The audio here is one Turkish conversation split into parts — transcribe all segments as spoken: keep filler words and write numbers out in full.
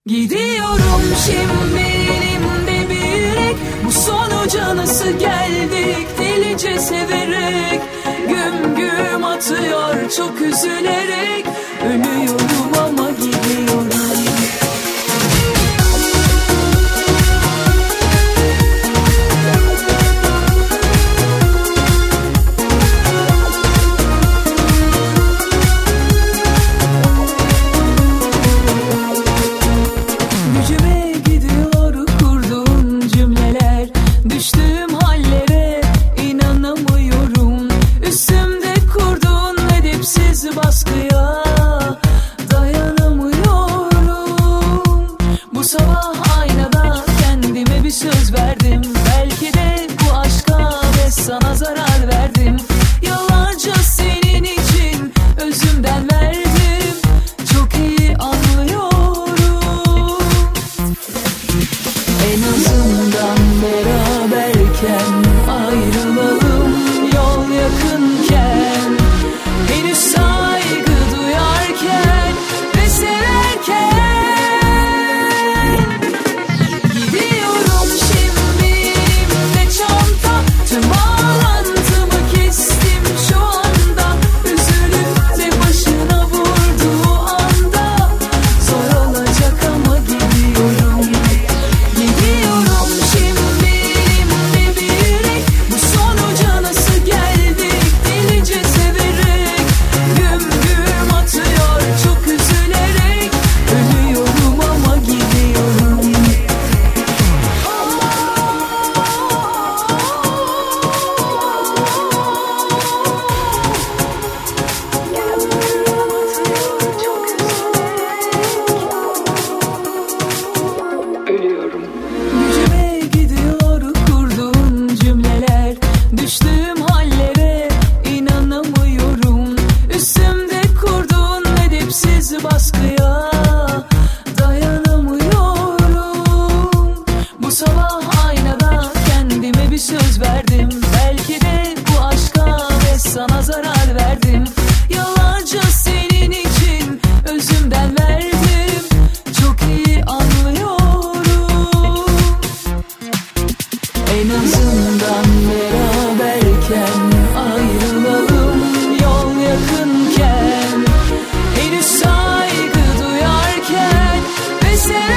Gidiyorum şimdi elimde bir yürek, bu sonuca nasıl geldik delice severek. Güm güm atıyor çok üzülerek, ölüyorum ama gidiyorum. Baskıya dayanamıyorum. Bu sabah aynada kendime bir söz verdim. Belki de bu aşka ve sana zarar verdim. Yıllarca senin için özümden verdim. Çok iyi anlıyorum. En azından beraberken ayrılalım, yol yakınken. Henüz saygı duyarken ve severken. Gidiyorum şimdi elimde çanta, tüm bağlantımı kestim şu anda. Üzülüp de başına vurduğu anda zor olacak ama gidiyorum. Gidiyorum şimdi elimde bir yürek, bu sonuca nasıl geldik delice severek. Güm güm atıyor çok üzülerek, ölüyorum ama gidiyorum. Ölüyorum. Gücüme gidiyor kurduğun cümleler, düştüğüm hallere inanamıyorum. Üstümde kurduğun edepsiz baskıya dayanamıyorum. Bu sabah aynada kendime bir söz verdim. Belki de bu aşka ve sana zarar verdim. Yıllarca senin için özümden verdim. Çok iyi anlıyorum. En azından beraberken ayrılalım, yol yakınken. Henüz saygı duyarken ve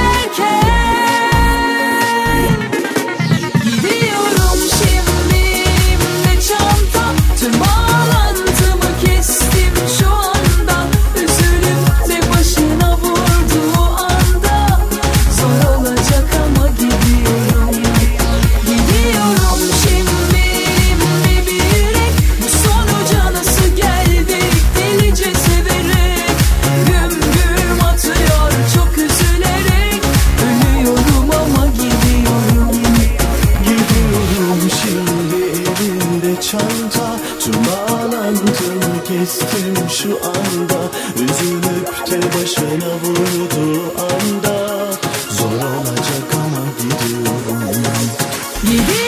severken. Gidiyorum şimdi elimde çanta, tüm bağlantımı kestim şu anda. Üzülüp de başına vurduğu anda zor olacak ama gidiyorum. Gidiyorum şimdi elimde bir yürek, bu sonuca nasıl geldik delice severek. Güm güm atıyor çok üzülerek, ölüyorum ama gidiyorum. Gidiyorum şimdi elimde çanta, tüm bağlantımı kestim şu anda. Üzülüp de başına vurduğu anda zor olacak ama gidiyorum. Gidiyorum.